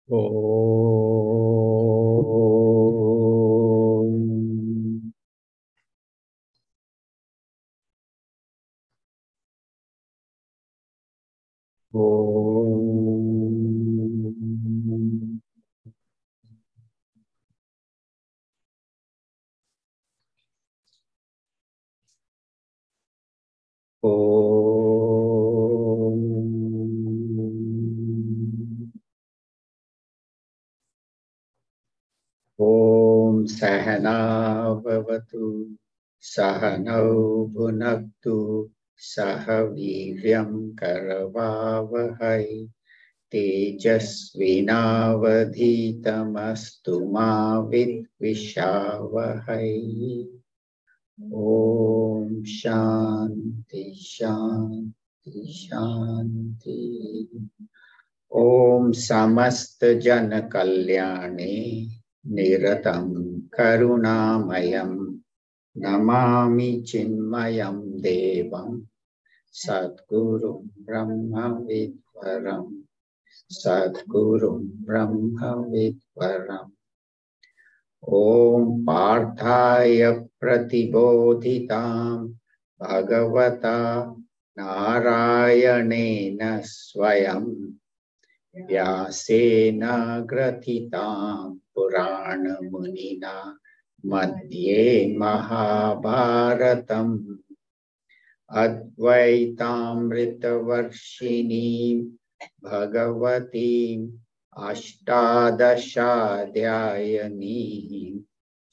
Om. Om. Om Sahana Bhavatu Sahanau Bhunaktu Sahaviryam Karavavahai Tejasvinavadhitamastu ma vidvishavahai. Om Shanti Shanti Shanti. Om Samasta Jana Kalyane Niratam Karunamayam Namami Chinmayam Devam Sadguru Brahma Vidvaram Sadguru Brahma Vidvaram. Om Parthaya Pratibodhitam Bhagavata Narayanena Swayam Vyasena Gratitam Purana Munina Madhye Mahabharatam Advaitamrita Varshinim Bhagavatim Ashtadashadhyayanim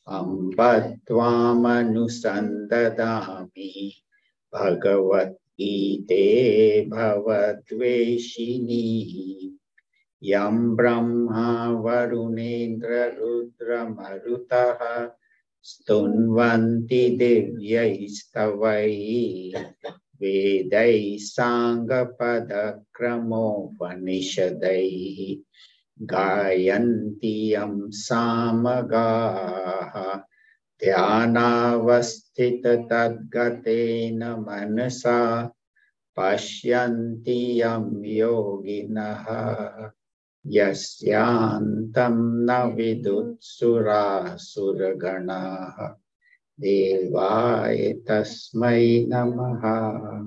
Ambattvamanusandatami Bhagavat Gite Bhavadveshini Yam Brahma Varunendra Rudra Marutaha Stunvanti Divyaistavai Vedai Sanghapada Kramo Vanishadai Gayanti Yam Samagaha Dhyanavasthita Tadgatena Manasa Pashyanti Yam Yoginaha Yasyantam na vidutsura suraganaha Devaya tasmai namaha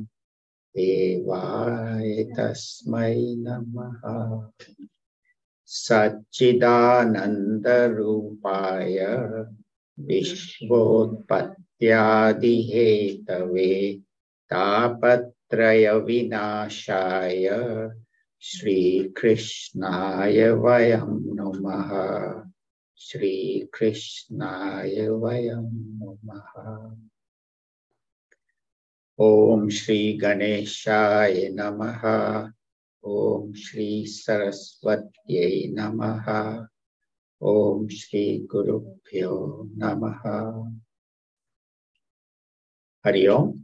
Devaya tasmai namaha Satchidananda Rupaya Vishvotpatyadihetave Tapatraya Vinashaya Shri Krishnaya Vayam Namaha Shri Krishnaya Vayam Namaha. Om Shri Ganeshaya Namaha Om Shri Saraswatyai Namaha Om Shri Gurubhyo Namaha. Hari Om.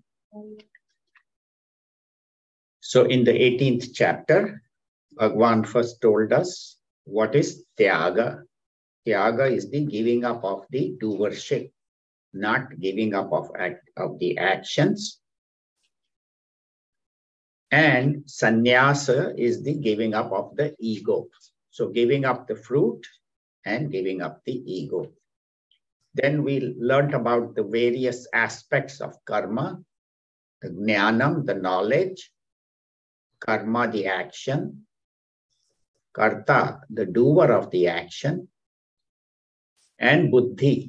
So in the 18th chapter, Bhagavan first told us what is Tyaga. Tyaga is the giving up of the doership, not giving up of the actions. And Sannyasa is the giving up of the ego. So giving up the fruit and giving up the ego. Then we learned about the various aspects of karma, the jnanam, the knowledge, karma, the action, karta, the doer of the action, and buddhi.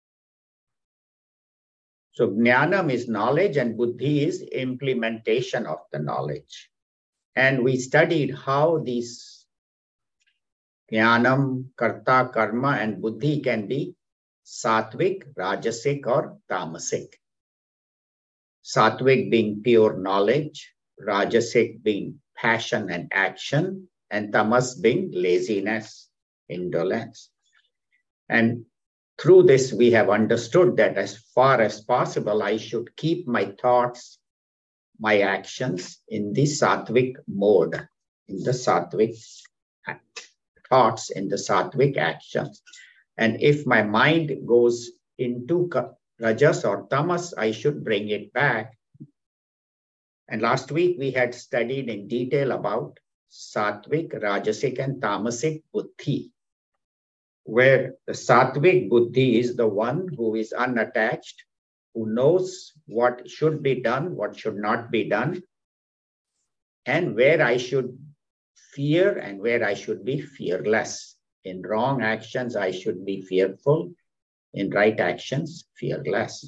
So jnanam is knowledge and buddhi is implementation of the knowledge. And we studied how these jnanam, karta, karma, and buddhi can be sattvic, rajasic, or tamasic. Sattvic being pure knowledge, rajasic being passion and action, and tamas being laziness, indolence. And through this, we have understood that as far as possible, I should keep my thoughts, my actions in the sattvic mode, in the sattvic thoughts, in the sattvic actions. And if my mind goes into rajas or tamas, I should bring it back. And last week, we had studied in detail about Sattvic, Rajasic, and Tamasic Buddhi, where the Sattvic Buddhi is the one who is unattached, who knows what should be done, what should not be done, and where I should fear and where I should be fearless. In wrong actions, I should be fearful. In right actions, fearless.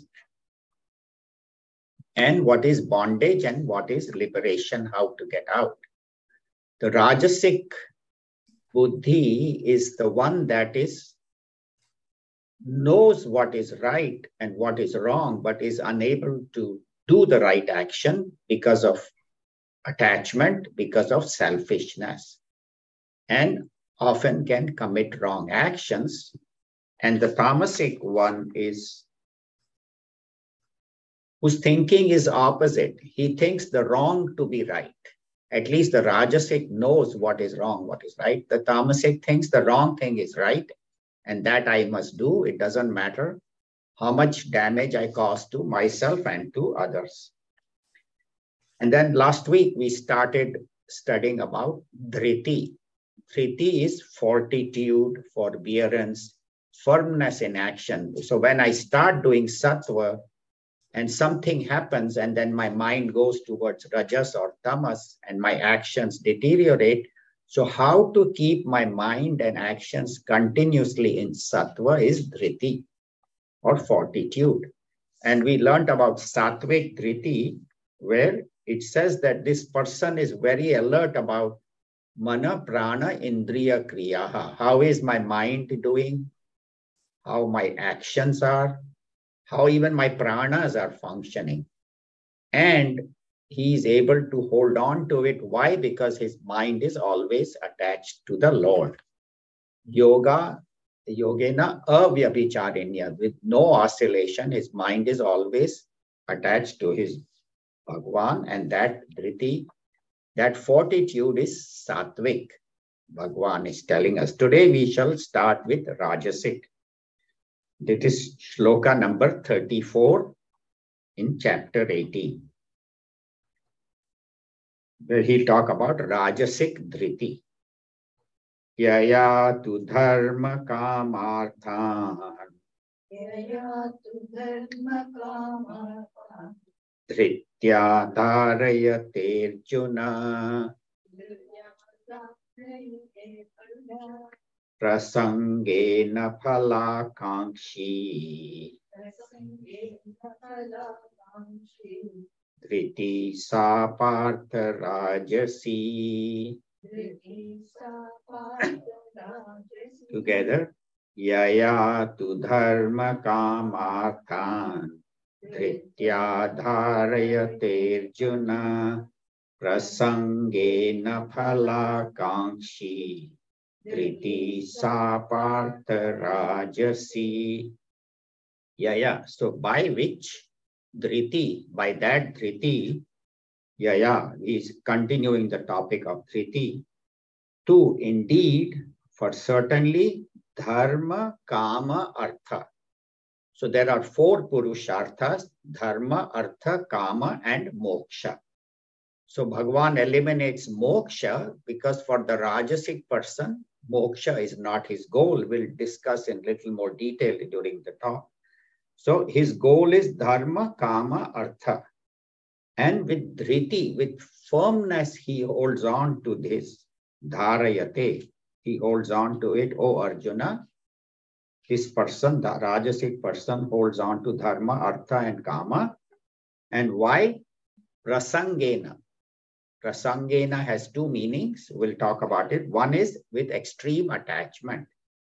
And what is bondage and what is liberation, how to get out. The Rajasic Buddhi is the one that knows what is right and what is wrong, but is unable to do the right action because of attachment, because of selfishness, and often can commit wrong actions. And the Tamasic one is whose thinking is opposite. He thinks the wrong to be right. At least the Rajasic knows what is wrong, what is right. The Tamasic thinks the wrong thing is right, and that I must do. It doesn't matter how much damage I cause to myself and to others. And then last week, we started studying about Dhriti. Dhriti is fortitude, forbearance, firmness in action. So when I start doing sattva and something happens and then my mind goes towards rajas or tamas and my actions deteriorate, so how to keep my mind and actions continuously in sattva is Dhriti or fortitude. And we learned about Sattvic Dhriti, where it says that this person is very alert about mana, prana, indriya, kriyaha. How is my mind doing? How my actions are? How even my pranas are functioning? And he is able to hold on to it. Why? Because his mind is always attached to the Lord. Yoga, yogena avyabhicharinya, with no oscillation, his mind is always attached to his Bhagwan, and that Dhriti, that fortitude is Sattvic. Bhagwan is telling us. Today we shall start with Rajasic. This is shloka number 34 in chapter 18, where he talk about Rajasic Dhriti. Yaya tu dharma kamarthan. Yaya tu dharma kamarthan. Dhritya dharayate Arjuna. Prasangena phalakankshi. Dhriti sa partha rajasi. Together. Yaya tu dharma kamarthan. Dhritya dharayate Arjuna. Prasangena phalakankshi. Dhriti sa partha rajasi. Yaya. So by which Dhriti, by that Dhriti, Yaya is continuing the topic of Dhriti. To indeed, for certainly, dharma, kama, artha. So there are four purusharthas: dharma, artha, kama, and moksha. So Bhagwan eliminates moksha because for the Rajasic person, moksha is not his goal. We'll discuss in little more detail during the talk. So his goal is dharma, kama, artha. And with dhriti, with firmness, he holds on to this dharayate. He holds on to it, O Arjuna. This person, the Rajasic person, holds on to dharma, artha, and kama. And why? Prasangena. Prasangena has two meanings. We'll talk about it. One is with extreme attachment.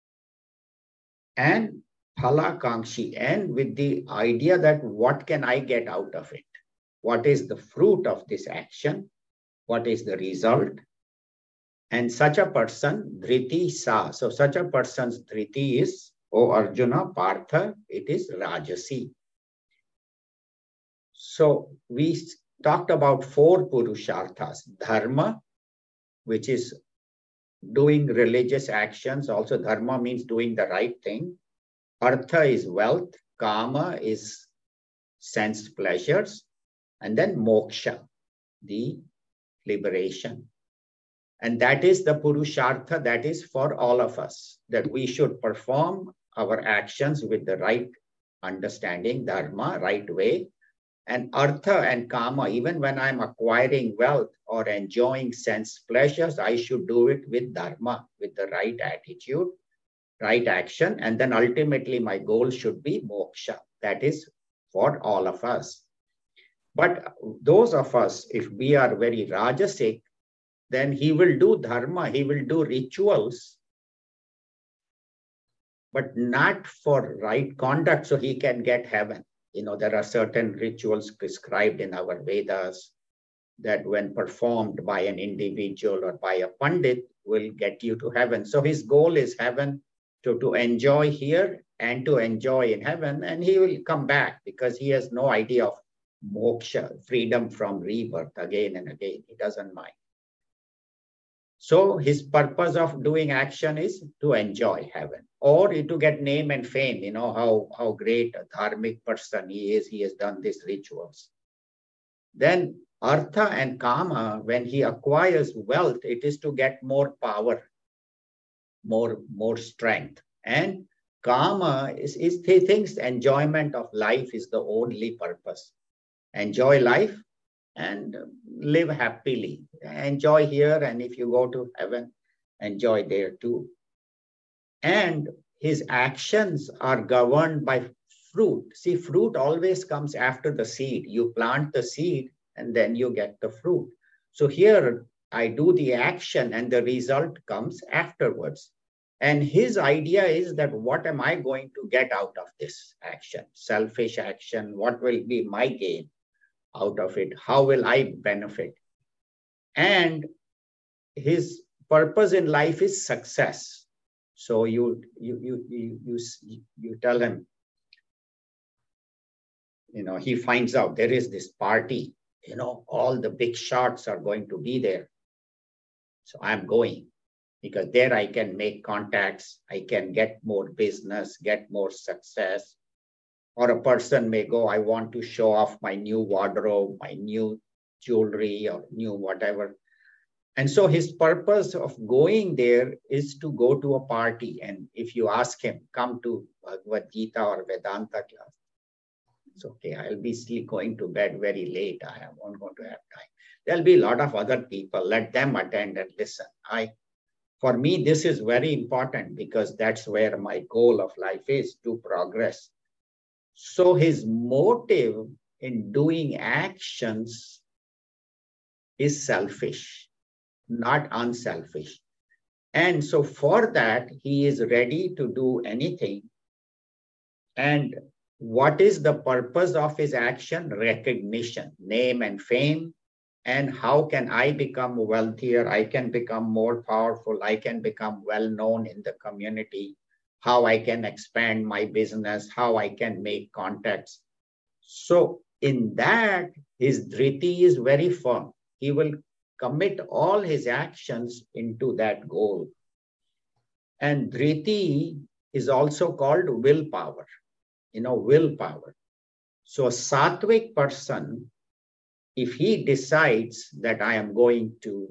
And phalakankshi, and with the idea that what can I get out of it? What is the fruit of this action? What is the result? And such a person, dhriti sa. So such a person's dhriti is, O Arjuna, Partha, it is Rajasi. So we talked about four purusharthas. Dharma, which is doing religious actions. Also, dharma means doing the right thing. Artha is wealth. Kama is sense pleasures. And then moksha, the liberation. And that is the Purushartha, that is for all of us, that we should perform our actions with the right understanding, dharma, right way. And artha and kama, even when I'm acquiring wealth or enjoying sense pleasures, I should do it with dharma, with the right attitude, right action. And then ultimately my goal should be moksha. That is for all of us. But those of us, if we are very rajasic, then he will do dharma, he will do rituals, but not for right conduct so he can get heaven. There are certain rituals prescribed in our Vedas that when performed by an individual or by a pandit will get you to heaven. So his goal is heaven, to enjoy here and to enjoy in heaven, and he will come back because he has no idea of moksha, freedom from rebirth again and again. He doesn't mind. So his purpose of doing action is to enjoy heaven or to get name and fame. How great a dharmic person he is. He has done these rituals. Then artha and kama, when he acquires wealth, it is to get more power, more strength. And kama is he thinks enjoyment of life is the only purpose. Enjoy life and live happily. Enjoy here, and if you go to heaven, enjoy there too. And his actions are governed by fruit. See, fruit always comes after the seed. You plant the seed and then you get the fruit. So here I do the action and the result comes afterwards. And his idea is that what am I going to get out of this action? Selfish action, what will be my gain out of it? How will I benefit? And his purpose in life is success. So you tell him, he finds out there is this party, all the big shots are going to be there. So I'm going because there I can make contacts, I can get more business, get more success. Or a person may go, I want to show off my new wardrobe, my new jewelry or new whatever. And so his purpose of going there is to go to a party. And if you ask him, come to Bhagavad Gita or Vedanta class, it's okay, I'll be going to bed very late. I won't going to have time. There'll be a lot of other people. Let them attend and listen. For me, this is very important because that's where my goal of life is, to progress. So his motive in doing actions is selfish, not unselfish. And so for that, he is ready to do anything. And what is the purpose of his action? Recognition, name and fame. And how can I become wealthier? I can become more powerful. I can become well known in the community. How I can expand my business, how I can make contacts. So in that, his dhriti is very firm. He will commit all his actions into that goal. And dhriti is also called willpower, willpower. So a sattvic person, if he decides that I am going to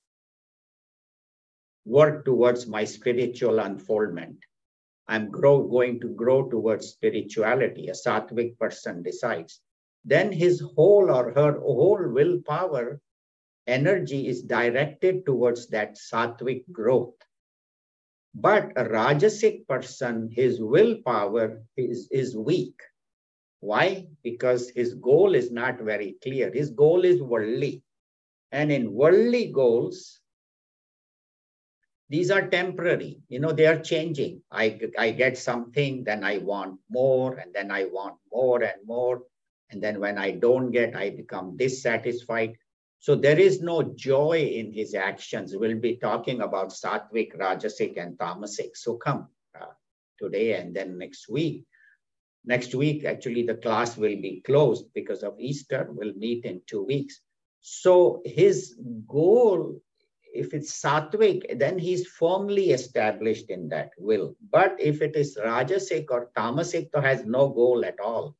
work towards my spiritual unfoldment, I'm going to grow towards spirituality, a sattvic person decides, then his whole or her whole willpower energy is directed towards that sattvic growth. But a rajasic person, his willpower is weak. Why? Because his goal is not very clear. His goal is worldly. And in worldly goals, these are temporary, they are changing. I get something, then I want more, and then I want more and more. And then when I don't get, I become dissatisfied. So there is no joy in his actions. We'll be talking about sattvic, rajasic, and tamasic. So come today and then next week. Next week, actually, the class will be closed because of Easter. We'll meet in 2 weeks. So his goal, if it's sattvic, then he's firmly established in that will. But if it is rajasic or tamasic, so has no goal at all.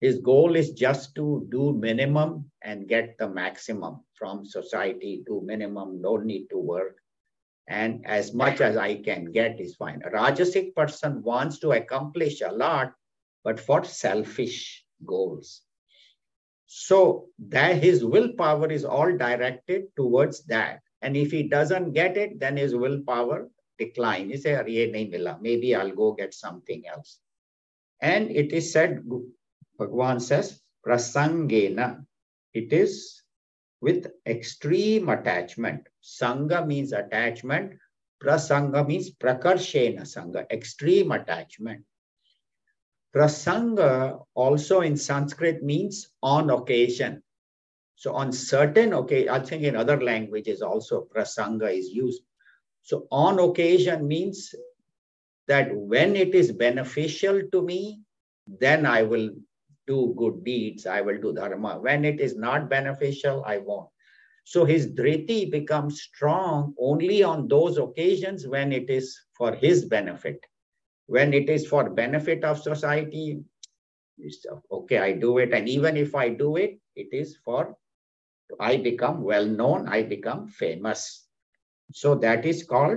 His goal is just to do minimum and get the maximum from society. Do minimum, no need to work. And as much as I can get is fine. A Rajasic person wants to accomplish a lot, but for selfish goals. So that his willpower is all directed towards that. And if he doesn't get it, then his willpower decline. He says, maybe I'll go get something else. And it is said, Bhagavan says, prasangena. It is with extreme attachment. Sangha means attachment. Prasanga means prakarshena sangha, extreme attachment. Prasanga also in Sanskrit means on occasion. So on certain occasion, I think in other languages also prasanga is used. So on occasion means that when it is beneficial to me, then I will do good deeds, I will do dharma. When it is not beneficial, I won't. So his dhriti becomes strong only on those occasions when it is for his benefit. When it is for benefit of society, okay, I do it. And even if I do it, it is for, I become well known, I become famous. So that is called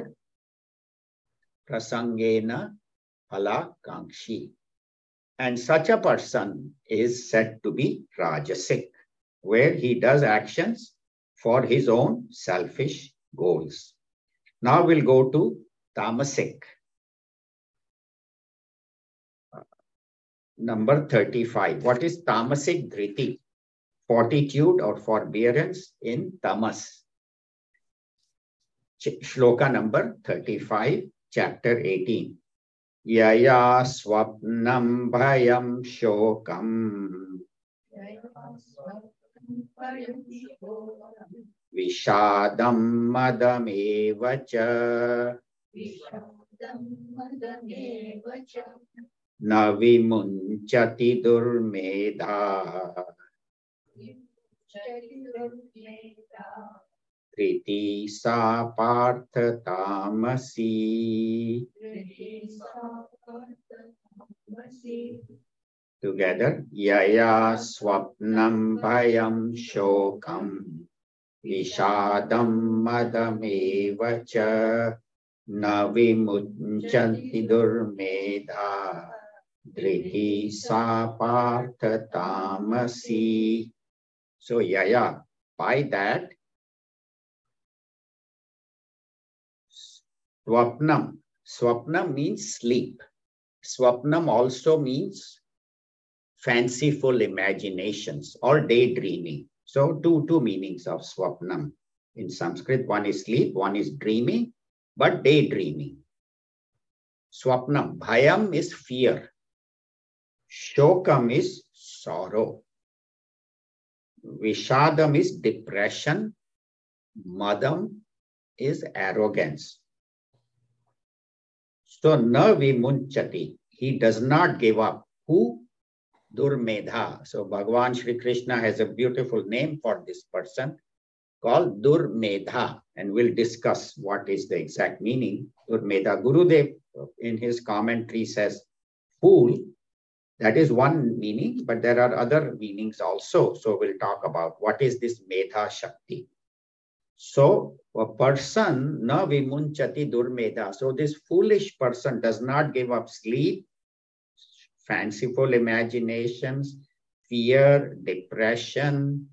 prasangena phalakankshi. And such a person is said to be Rajasic, where he does actions for his own selfish goals. Now we'll go to Tamasic. Number 35. What is Tamasic dhriti? Fortitude or forbearance in tamas. Shloka number 35, chapter 18. Yaya swapnam bhayam shokam vishadam madamevacha na vimunchati durmedha Triti sa partha tamasi. Together. Yaya swapnam bhayam shokam vishadam madamevacha na vimunchanti durmedha Triti sa partha tamasi. So yaya, by that, Swapnam. Swapnam means sleep. Swapnam also means fanciful imaginations or daydreaming. So two meanings of Swapnam. In Sanskrit, one is sleep, one is dreaming, but daydreaming. Swapnam. Bhayam is fear. Shokam is sorrow. Vishadam is depression. Madam is arrogance. So, na vimunchati, he does not give up. Who? Durmedha. So, Bhagavan Shri Krishna has a beautiful name for this person called Durmedha, and we'll discuss what is the exact meaning. Durmedha. Gurudev in his commentary says, fool. That is one meaning, but there are other meanings also. So, we'll talk about what is this Medha Shakti. So a person, na vimunchati durmedha. So this foolish person does not give up sleep, fanciful imaginations, fear, depression,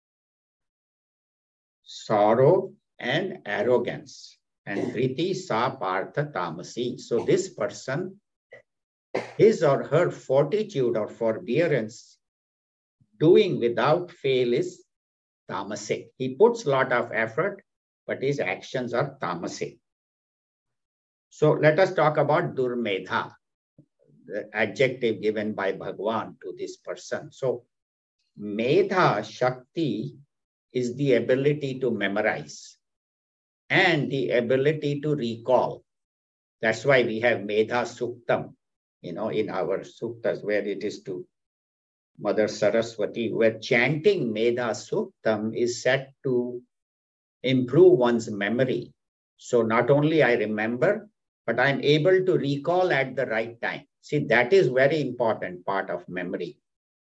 sorrow, and arrogance. And Triti sa partha tamasi. So this person, his or her fortitude or forbearance, doing without fail is tamasic. He puts a lot of effort, but his actions are tamasic. So let us talk about Durmedha, the adjective given by Bhagavan to this person. So Medha Shakti is the ability to memorize and the ability to recall. That's why we have Medha Suktam, in our suktas, where it is to Mother Saraswati, where chanting Medha Suktam is said to improve one's memory. So not only I remember, but I'm able to recall at the right time. See, that is very important part of memory.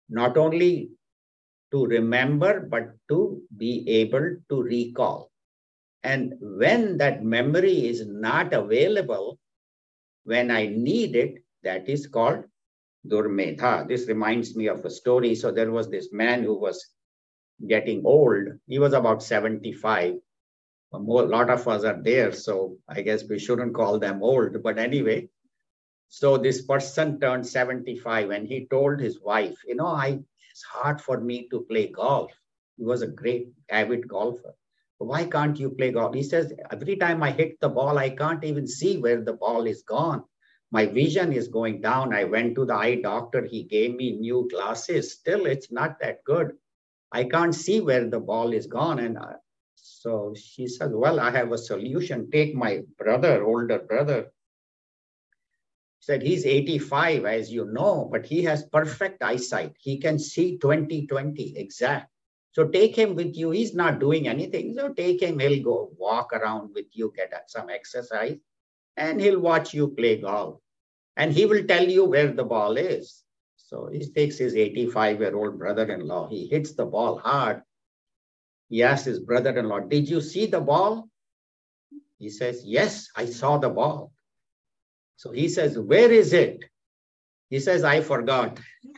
not only to remember, but to be able to recall. And when that memory is not available, when I need it, that is called Durmedha. This reminds me of a story. So there was this man who was getting old. He was about 75. A lot of us are there, so I guess we shouldn't call them old. But anyway, so this person turned 75 and he told his wife, it's hard for me to play golf. He was a great avid golfer. Why can't you play golf? He says, every time I hit the ball, I can't even see where the ball is gone. My vision is going down. I went to the eye doctor. He gave me new glasses. Still, it's not that good. I can't see where the ball is gone. And so she said, well, I have a solution. Take my brother, older brother. Said he's 85, as you know, but he has perfect eyesight. He can see 20/20 exact. So take him with you. He's not doing anything. So take him. He'll go walk around with you, get some exercise, and he'll watch you play golf. And he will tell you where the ball is. So he takes his 85-year-old brother-in-law. He hits the ball hard. He asks his brother-in-law, did you see the ball? He says, yes, I saw the ball. So he says, where is it? He says, I forgot.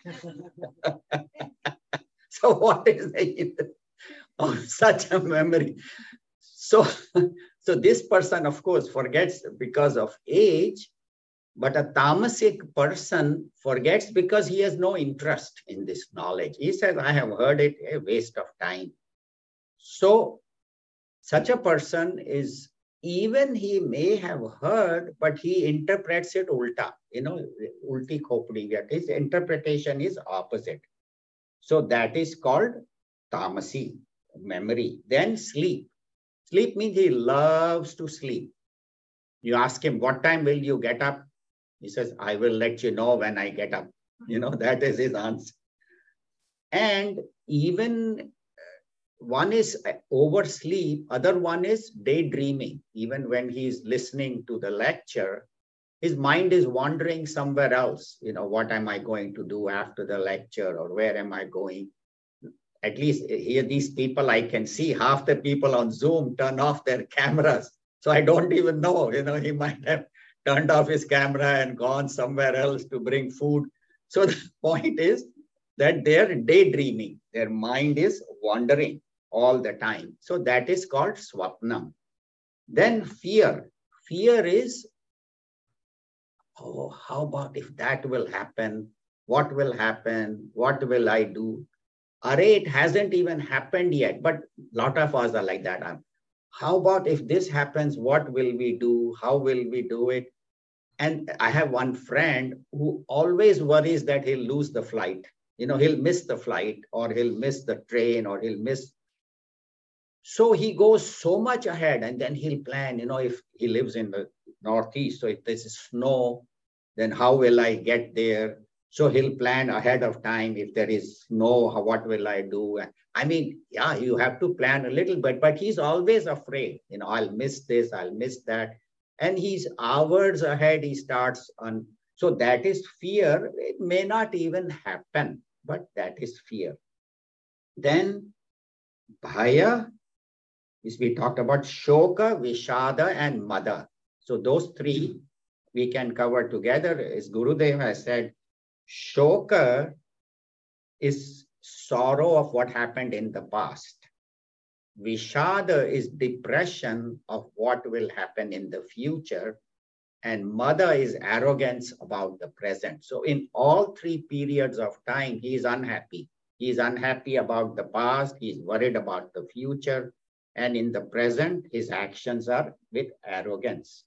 So what is it of such a memory? So this person, of course, forgets because of age, but a tamasic person forgets because he has no interest in this knowledge. He says, I have heard it, a waste of time. So such a person is, even he may have heard, but he interprets it ulta, ulti khopdi. His interpretation is opposite. So that is called tamasi, memory. Then sleep. Sleep means he loves to sleep. You ask him, what time will you get up? He says, I will let you know when I get up. That is his answer. And even one is oversleep, other one is daydreaming. Even when he's listening to the lecture, his mind is wandering somewhere else. What am I going to do after the lecture, or where am I going? At least here, these people, I can see half the people on Zoom turn off their cameras. So I don't even know, he might have turned off his camera and gone somewhere else to bring food. So the point is that they're daydreaming. Their mind is wandering all the time. So that is called swapnam. Then fear. Fear is, oh, how about if that will happen? What will happen? What will I do? Array, it hasn't even happened yet, but a lot of us are like that. How about if this happens? What will we do? How will we do it? And I have one friend who always worries that he'll lose the flight. He'll miss the flight, or he'll miss the train, or he'll miss. So he goes so much ahead, and then he'll plan, if he lives in the Northeast, so if there's snow, then how will I get there? So he'll plan ahead of time. If there is snow, what will I do? I mean, yeah, you have to plan a little bit, but he's always afraid, I'll miss this, I'll miss that. And he's hours ahead, he starts on. So that is fear. It may not even happen, but that is fear. Then bhaya, we talked about shoka, vishada, and mada. So those three we can cover together. As Gurudev has said, shoka is sorrow of what happened in the past. Vishada is depression of what will happen in the future. And mada is arrogance about the present. So in all three periods of time, he is unhappy. He is unhappy about the past. He is worried about the future. And in the present, his actions are with arrogance.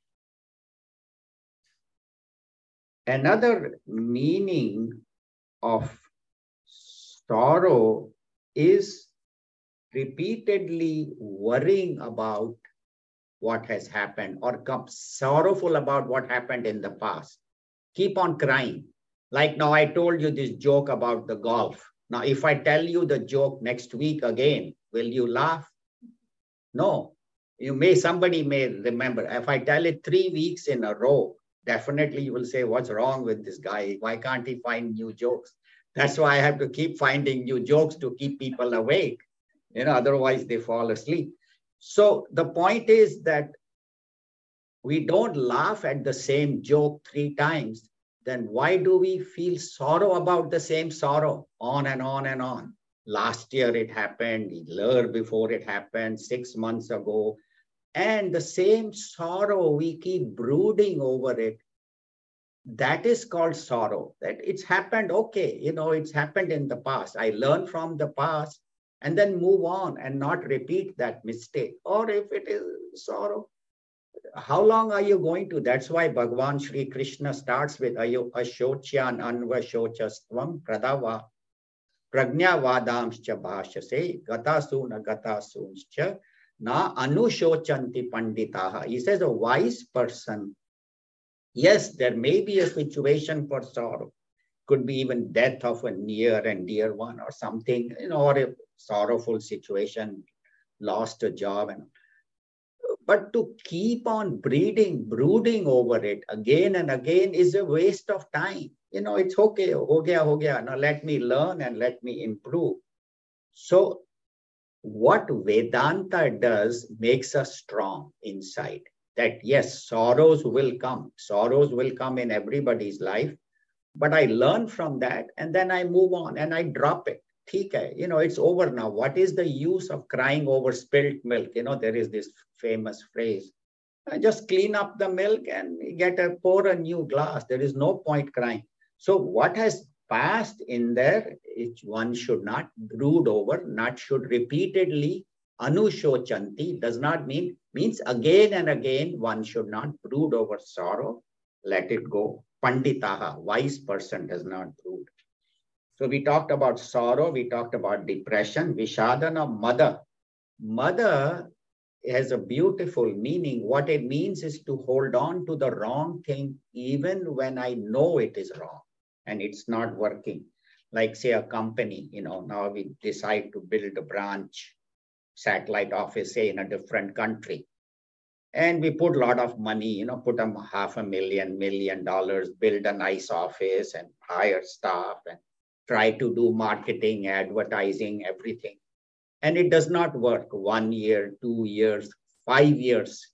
Another meaning of sorrow is repeatedly worrying about what has happened, or sorrowful about what happened in the past. Keep on crying. Like now I told you this joke about the golf. Now, if I tell you the joke next week again, will you laugh? No. Somebody may remember. If I tell it 3 weeks in a row, definitely you will say, what's wrong with this guy? Why can't he find new jokes? That's why I have to keep finding new jokes to keep people awake. Otherwise they fall asleep. So the point is that we don't laugh at the same joke 3 times. Then why do we feel sorrow about the same sorrow on and on and on? Last year it happened, the year before it happened, 6 months ago. And the same sorrow, we keep brooding over it. That is called sorrow. That it's happened, okay, it's happened in the past. I learn from the past and then move on and not repeat that mistake. Or if it is sorrow, how long are you going to? That's why Bhagavan Shri Krishna starts with Ashocyan Anvashochastvam Pradava Pragnavadamscha Bhashase Gatasuna Gatasuncha Na Anushochanti Panditaha. He says a wise person, yes, there may be a situation for sorrow. Could be even death of a near and dear one or something, or a sorrowful situation, lost a job. But to keep on brooding over it again and again is a waste of time. It's okay, ho gaya. Now let me learn and let me improve. So what Vedanta does makes us strong inside. That yes, sorrows will come. Sorrows will come in everybody's life. But I learn from that and then I move on and I drop it. It's over now. What is the use of crying over spilt milk? There is this famous phrase. Just clean up the milk and pour a new glass. There is no point crying. So what has passed in there, one should not brood over, not should repeatedly anushochanti does not means again and again one should not brood over sorrow. Let it go. Panditaha, wise person does not brood. So we talked about sorrow, we talked about depression, Vishadana, mother. Mother has a beautiful meaning. What it means is to hold on to the wrong thing even when I know it is wrong and it's not working. Like say a company, now we decide to build a branch, satellite office, say in a different country. And we put a lot of money, put $500,000, $1 million, build a nice office and hire staff and try to do marketing, advertising, everything. And it does not work. 1 year, 2 years, 5 years,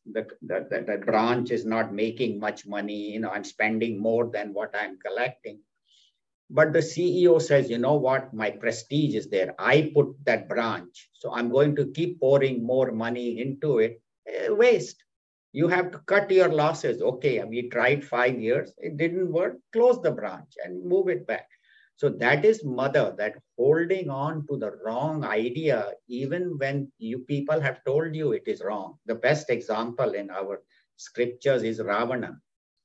the branch is not making much money. I'm spending more than what I'm collecting. But the CEO says, you know what, my prestige is there. I put that branch. So I'm going to keep pouring more money into it. Waste. You have to cut your losses. Okay, we tried 5 years. It didn't work. Close the branch and move it back. So that is mother, that holding on to the wrong idea, even when you people have told you it is wrong. The best example in our scriptures is Ravana.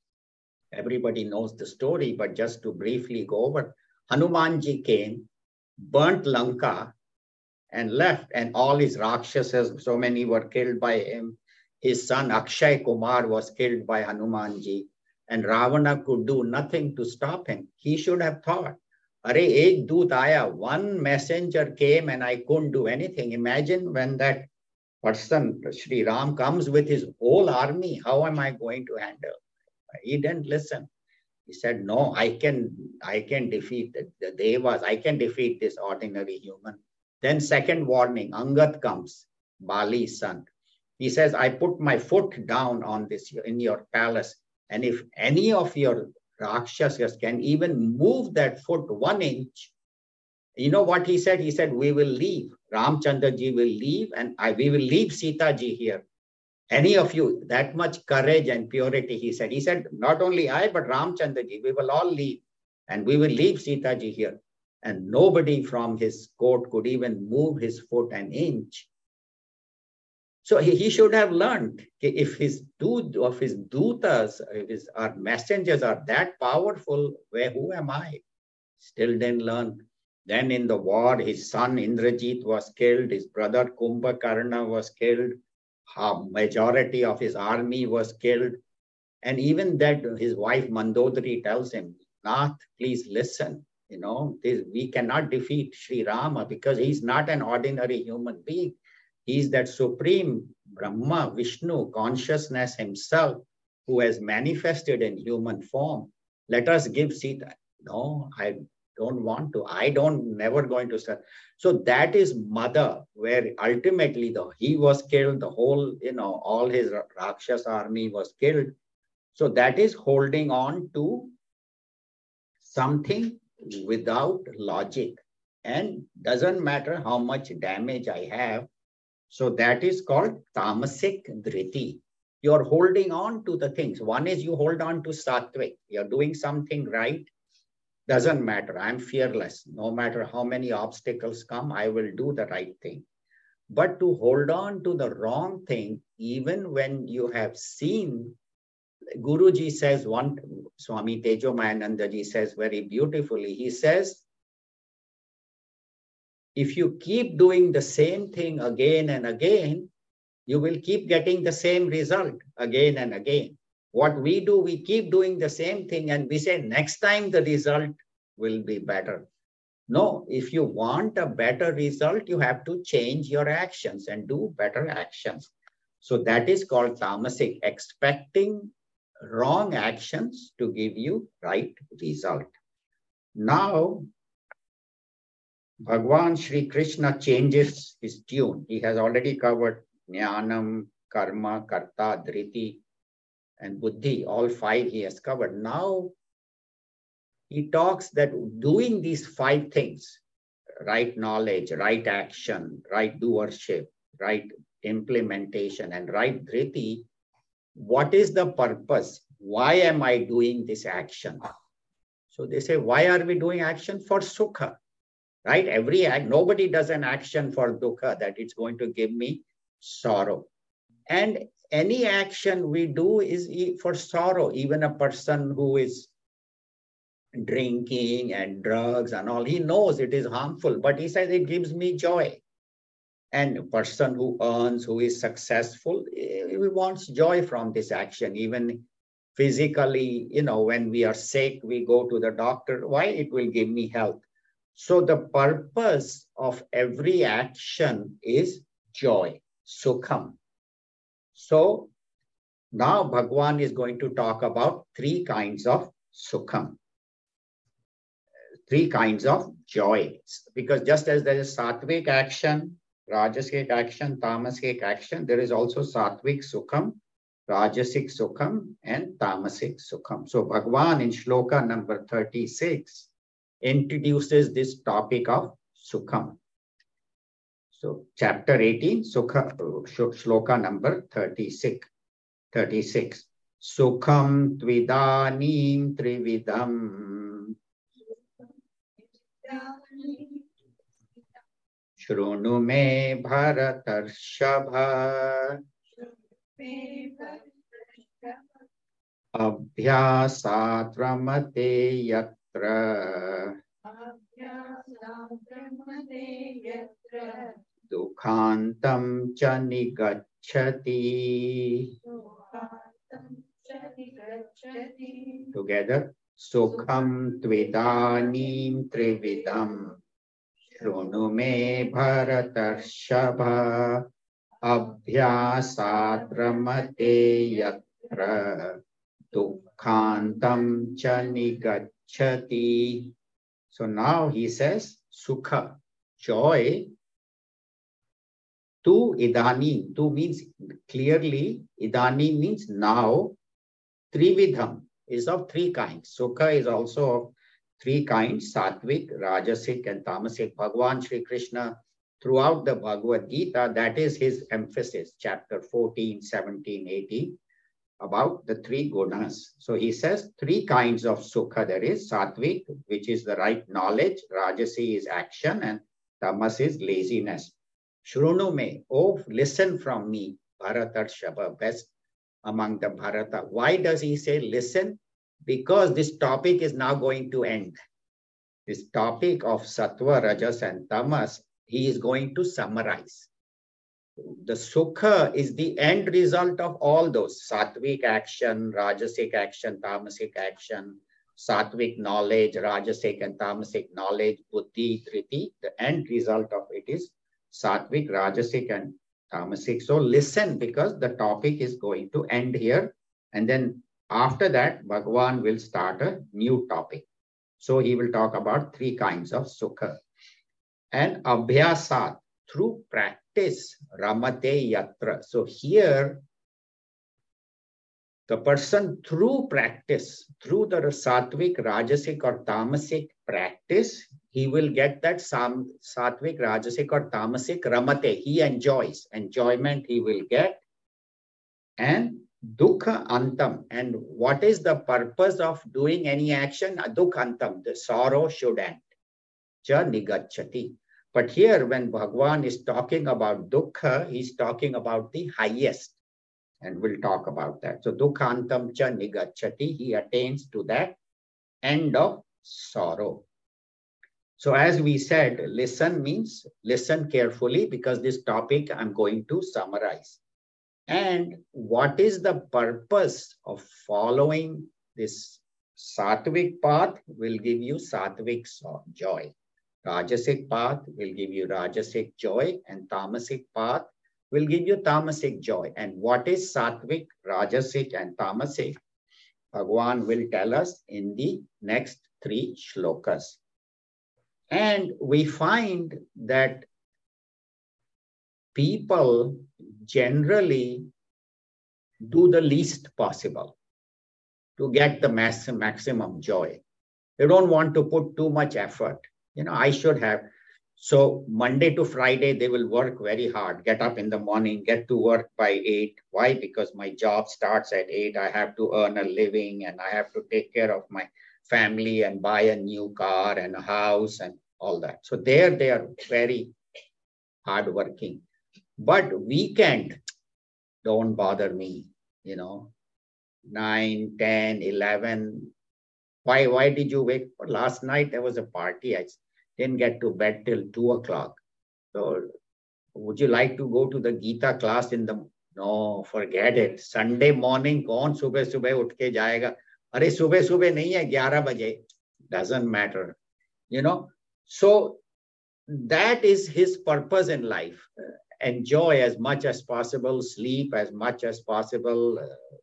Everybody knows the story, but just to briefly go over, Hanumanji came, burnt Lanka and left, and all his Rakshasas, so many were killed by him. His son Akshay Kumar was killed by Hanumanji, and Ravana could do nothing to stop him. He should have thought, Are ek doot aaya, one messenger came and I couldn't do anything. Imagine when that person, Sri Ram, comes with his whole army, how am I going to handle? He didn't listen. He said, no, I can defeat the devas. I can defeat this ordinary human. Then second warning, Angad comes, Bali's son. He says, I put my foot down on this in your palace. And if any of your Rakshasas can even move that foot 1 inch, you know what he said? He said, we will leave. Ramchandra ji will leave and we will leave Sita ji here. Any of you, that much courage and purity, he said. He said, not only I, but Ramchandra ji, we will all leave. And we will leave Sita ji here. And nobody from his court could even move his foot 1 inch. So he should have learned if his dutas, our messengers are that powerful, who am I? Still didn't learn. Then in the war, his son Indrajit was killed. His brother Kumbhakarna was killed. Majority of his army was killed. And even that his wife Mandodari tells him, Nath, please listen. We cannot defeat Sri Rama because he's not an ordinary human being. He's that supreme Brahma, Vishnu, consciousness himself who has manifested in human form. Let us give Sita. No, don't want to. I don't never going to start. So that is mother, where ultimately he was killed, the whole, all his Rakshas army was killed. So that is holding on to something without logic, and doesn't matter how much damage I have. So that is called tamasic dhriti. You're holding on to the things. One is you hold on to sattvic. You're doing something right. Doesn't matter. I'm fearless. No matter how many obstacles come, I will do the right thing. But to hold on to the wrong thing, even when you have seen, Guruji says, Swami Tejomayanandaji says very beautifully, he says, if you keep doing the same thing again and again, you will keep getting the same result again and again. What we do, we keep doing the same thing and we say, next time the result will be better. No, if you want a better result, you have to change your actions and do better actions. So that is called tamasic, expecting wrong actions to give you right result. Now, Bhagwan Sri Krishna changes his tune. He has already covered Jnanam, Karma, Karta, Dhriti, and Buddhi. All five he has covered. Now, he talks that doing these five things, right knowledge, right action, right doership, right implementation, and right dhriti, what is the purpose? Why am I doing this action? So they say, why are we doing action? For sukha, right? Every act, nobody does an action for dukkha, that it's going to give me sorrow. And any action we do is for sorrow. Even a person who is drinking and drugs and all, he knows it is harmful, but he says it gives me joy. And a person who earns, who is successful, he wants joy from this action. Even physically, when we are sick, we go to the doctor. Why? It will give me health. So the purpose of every action is joy, sukham. So now Bhagwan is going to talk about three kinds of sukham, three kinds of joy. Because just as there is sattvic action, rajasic action, tamasic action, there is also sattvic sukham, rajasic sukham, and tamasic sukham. So Bhagwan in shloka number 36 introduces this topic of sukham. So chapter 18, shloka number 36. Sukham tvidanim trividham Shrunu me Bharatarshava Abhyasat ramate yatra Dukhantam cha nigacchati. Together. Sukham tvidanim trividham Shrunu me Bharatarshava Abhyasat ramate yatra Dukhantam cha nigacchati. So now he says, Sukha, joy, tu idani. Tu means clearly, idani means now, trividham is of three kinds. Sukha is also of three kinds, sattvic, rajasic, and tamasic. Bhagwan Sri Krishna, throughout the Bhagavad Gita, that is his emphasis, chapter 14, 17, 18, about the three gunas. So he says three kinds of sukha. There is sattvic, which is the right knowledge, rajasi is action, and tamas is laziness. Shrunu me, oh, listen from me, Bharatarshava, best among the Bharata. Why does he say listen? Because this topic is now going to end. This topic of sattva, rajas, and tamas, he is going to summarize. The sukha is the end result of all those sattvic action, rajasic action, tamasic action, sattvic knowledge, rajasic and tamasic knowledge, buddhi, dhriti. The end result of it is sattvic, rajasic, and tamasic. So listen, because the topic is going to end here. And then after that, Bhagwan will start a new topic. So he will talk about three kinds of sukha. And abhyasat, through practice, ramate yatra. So here, the person through practice, through the sattvic, rajasic or tamasic practice, he will get that sattvic, rajasic or tamasic ramate. He enjoys. Enjoyment he will get. And dukkha antam. And what is the purpose of doing any action? Dukkha antam, the sorrow should end. Ja nigacchati. But here, when Bhagwan is talking about dukkha, he's talking about the highest. And we'll talk about that. So dukkhantam cha nigacchati, he attains to that end of sorrow. So as we said, listen means listen carefully, because this topic I'm going to summarize. And what is the purpose of following this sattvic path will give you sattvic joy. Rajasic path will give you rajasic joy, and tamasic path will give you tamasic joy. And what is sattvic, rajasic, and tamasic? Bhagwan will tell us in the next 3 shlokas. And we find that people generally do the least possible to get the maximum joy. They don't want to put too much effort. I should have. So Monday to Friday, they will work very hard, get up in the morning, get to work by 8. Why? Because my job starts at 8. I have to earn a living and I have to take care of my family and buy a new car and a house and all that. So there they are very hardworking. But weekend, don't bother me, 9, 10, 11. Why did you wake? Last night there was a party. I didn't get to bed till 2 o'clock. So would you like to go to the Gita class no, forget it. Sunday morning, kaun subah utھ ke jayega? Are subah nahi hai, 11 baje. Doesn't matter. So that is his purpose in life. Enjoy as much as possible, sleep as much as possible.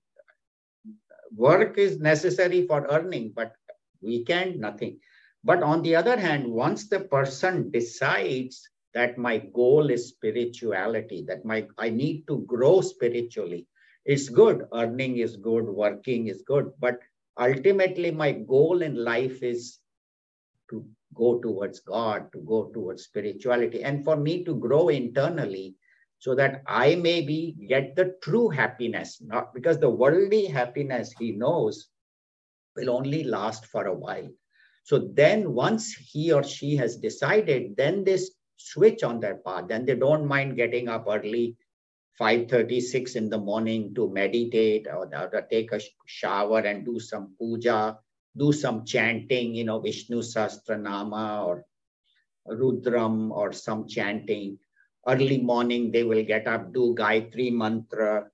Work is necessary for earning, but weekend, nothing. But on the other hand, once the person decides that my goal is spirituality, that I need to grow spiritually, it's good. Earning is good, working is good. But ultimately, my goal in life is to go towards God, to go towards spirituality, and for me to grow internally so that I get the true happiness, not because the worldly happiness he knows will only last for a while. So then once he or she has decided, then they switch on their path. Then they don't mind getting up early, 5:30, 6 in the morning to meditate or take a shower and do some puja, do some chanting, Vishnu Sahasranama or Rudram or some chanting. Early morning, they will get up, do Gayatri Mantra,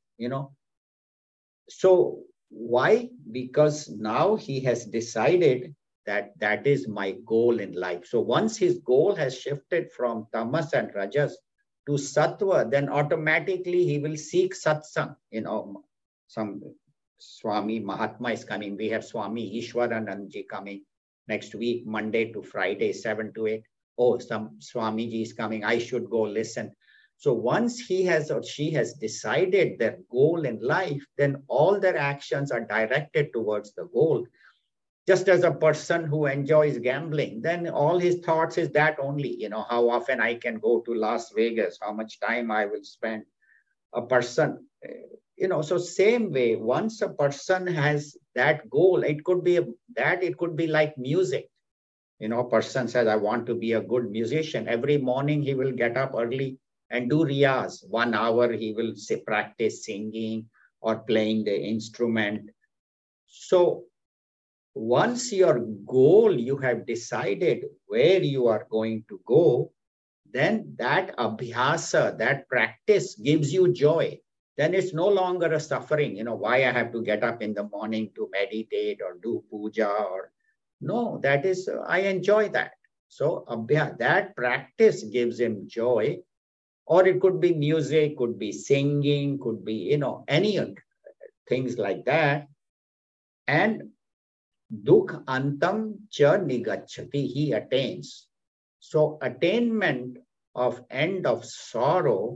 So why? Because now he has decided that is my goal in life. So once his goal has shifted from tamas and rajas to sattva, then automatically he will seek satsang. Some Swami Mahatma is coming. We have Swami Ishwaranandji coming next week, Monday to Friday, 7 to 8. Oh, some Swamiji is coming. I should go listen. So once he has or she has decided their goal in life, then all their actions are directed towards the goal. Just as a person who enjoys gambling, then all his thoughts is that only, how often I can go to Las Vegas, how much time I will spend. A person, so same way, once a person has that goal, it could be like music. A person says, I want to be a good musician. Every morning he will get up early and do riyaz. 1 hour he will practice singing or playing the instrument. So once your goal, you have decided where you are going to go, then that abhyasa, that practice gives you joy. Then it's no longer a suffering, why I have to get up in the morning to meditate or do puja or no, that is, I enjoy that. So that practice gives him joy, or it could be music, could be singing, could be, any things like that. And Dukh antam cha nigacchati, he attains. So attainment of end of sorrow,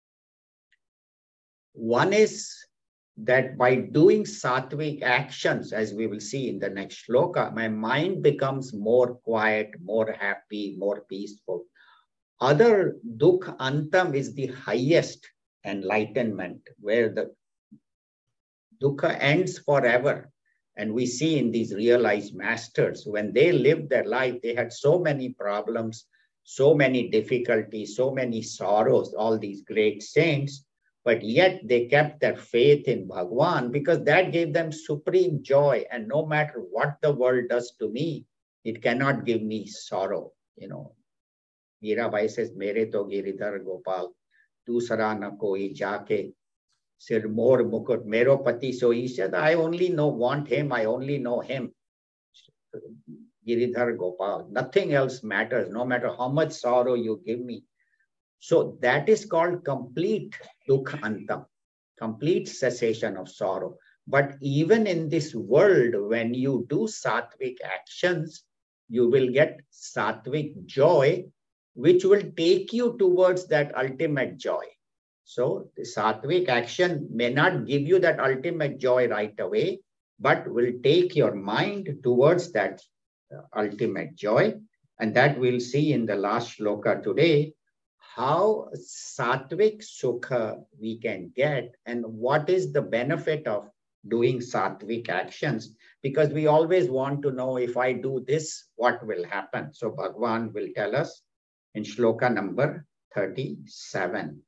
one is that by doing sattvic actions, as we will see in the next shloka, my mind becomes more quiet, more happy, more peaceful. Other dukh antam is the highest enlightenment, where the dukkha ends forever. And we see in these realized masters, when they lived their life, they had so many problems, so many difficulties, so many sorrows, all these great saints, but yet they kept their faith in Bhagwan because that gave them supreme joy. And no matter what the world does to me, it cannot give me sorrow. You know, Mirabai says, Mere to Giridhar Gopal, dusra na koi jaake. Sir More Mukut, Mero Pati. So he said, I only want him, I only know him. Giridhar Gopal. Nothing else matters, no matter how much sorrow you give me. So that is called complete dukha antam, complete cessation of sorrow. But even in this world, when you do sattvic actions, you will get sattvic joy, which will take you towards that ultimate joy. So the sattvic action may not give you that ultimate joy right away, but will take your mind towards that ultimate joy. And that we'll see in the last shloka today, how sattvic sukha we can get and what is the benefit of doing sattvic actions. Because we always want to know, if I do this, what will happen? So Bhagwan will tell us in shloka number 37.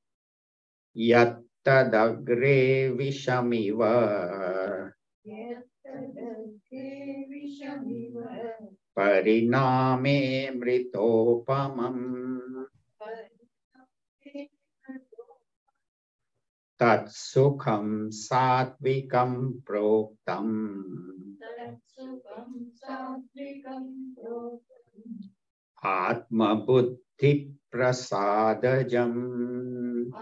Yattadagre vishamiva pariname mritopamam tat sukham sattvikam proktam atma buddhi prasadajam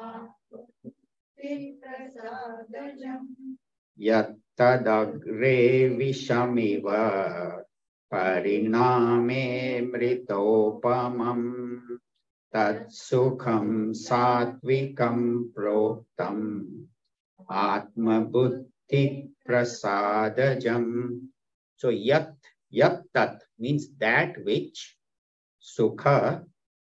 yattadagre vishamiva pariname mritopamam tat sukham sattvikam proktam atma buddhi prasadajam. So yat tat means that which, sukha,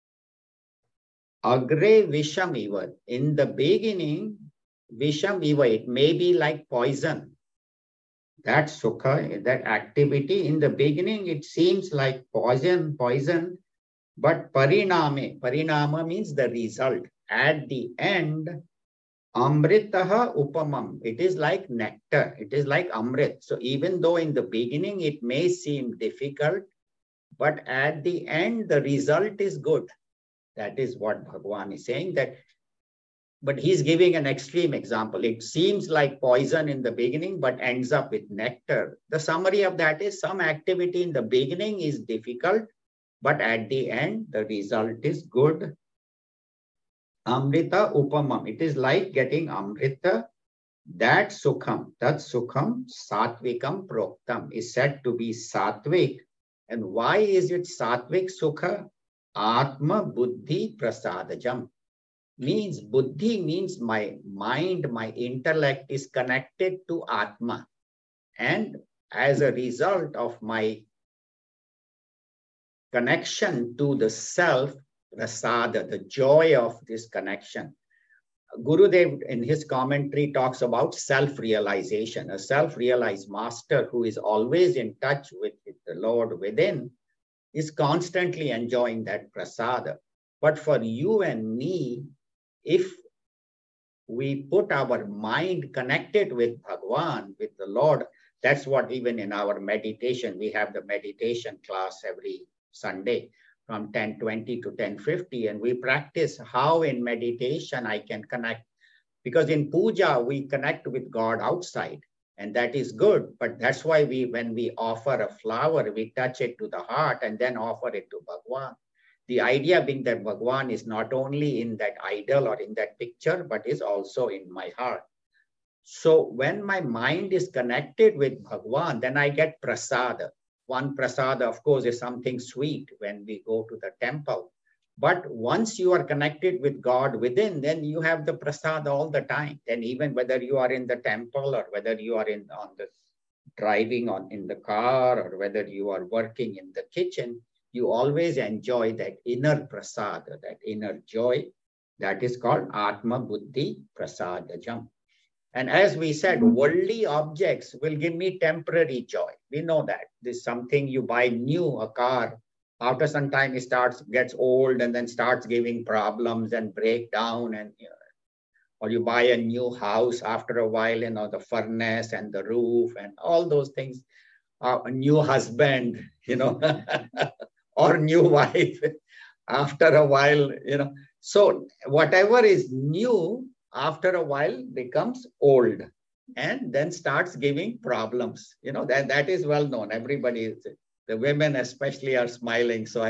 agre vishamiva, in the beginning, vishamiva, it may be like poison. That sukha, that activity, in the beginning, it seems like poison, but parinama means the result. At the end, amritaha upamam, it is like nectar, it is like amrit. So even though in the beginning it may seem difficult, but at the end, the result is good. That is what Bhagwan is saying, that, but he's giving an extreme example. It seems like poison in the beginning, but ends up with nectar. The summary of that is, some activity in the beginning is difficult, but at the end, the result is good. Amrita upamam, it is like getting amrita. That sukham sattvikam proktam, is said to be sattvic. And why is it sattvic sukha? Atma buddhi prasadajam. Means buddhi means my mind, my intellect is connected to Atma. And as a result of my connection to the self, prasada, the joy of this connection. Gurudev in his commentary talks about self-realization. A self-realized master who is always in touch with the Lord within is constantly enjoying that prasada. But for you and me, if we put our mind connected with Bhagwan, with the Lord, that's what even in our meditation, we have the meditation class every Sunday from 10:20 to 10:50, and we practice how in meditation I can connect. Because in puja, we connect with God outside, and that is good. But that's why when we offer a flower, we touch it to the heart and then offer it to Bhagwan. The idea being that Bhagwan is not only in that idol or in that picture, but is also in my heart. So when my mind is connected with Bhagwan, then I get prasada. One prasada, of course, is something sweet when we go to the temple. But once you are connected with God within, then you have the prasada all the time. Then even whether you are in the temple or whether you are on the driving on in the car or whether you are working in the kitchen, you always enjoy that inner prasada, that inner joy. That is called Atma Buddhi Prasadajam. And as we said, worldly objects will give me temporary joy. We know that. This is something you buy new, a car. After some time, it gets old and then starts giving problems and break down. And or you buy a new house, after a while, the furnace and the roof and all those things. A new husband, or new wife. After a while, So whatever is new, after a while becomes old and then starts giving problems. That is well known. Everybody, the women especially, are smiling. So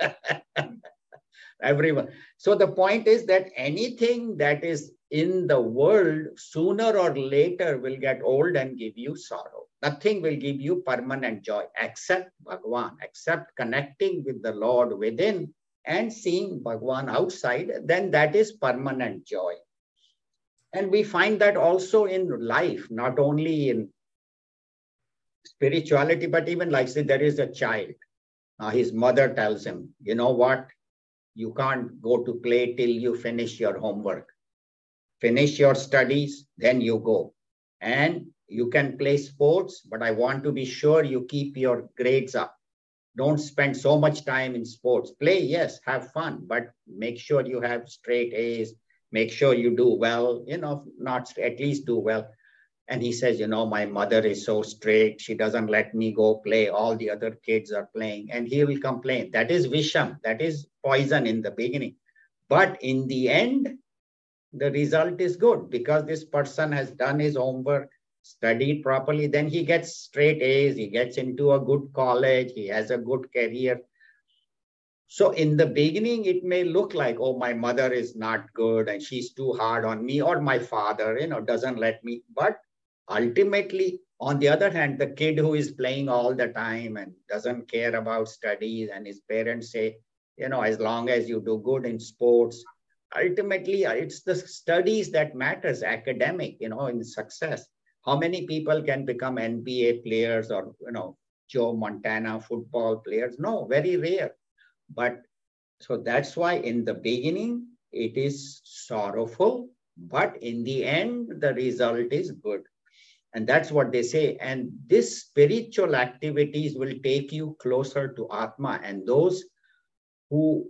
everyone. So the point is that anything that is in the world sooner or later will get old and give you sorrow. Nothing will give you permanent joy except Bhagwan, except connecting with the Lord within and seeing Bhagwan outside. Then that is permanent joy. And we find that also in life, not only in spirituality, but even like, say, there is a child. His mother tells him, you know what? You can't go to play till you finish your homework. Finish your studies, then you go. And you can play sports, but I want to be sure you keep your grades up. Don't spend so much time in sports. Play, yes, have fun, but make sure you have straight A's. Make sure you do well, not at least do well. And he says, my mother is so strict. She doesn't let me go play. All the other kids are playing. And he will complain. That is visham. That is poison in the beginning. But in the end, the result is good because this person has done his homework, studied properly. Then he gets straight A's. He gets into a good college. He has a good career. So in the beginning, it may look like, oh, my mother is not good and she's too hard on me, or my father, doesn't let me. But ultimately, on the other hand, the kid who is playing all the time and doesn't care about studies, and his parents say, as long as you do good in sports, ultimately, it's the studies that matters, academic, in success. How many people can become NBA players or, Joe Montana football players? No, very rare. But so that's why in the beginning, it is sorrowful, but in the end, the result is good. And that's what they say. And this spiritual activities will take you closer to Atma. And those who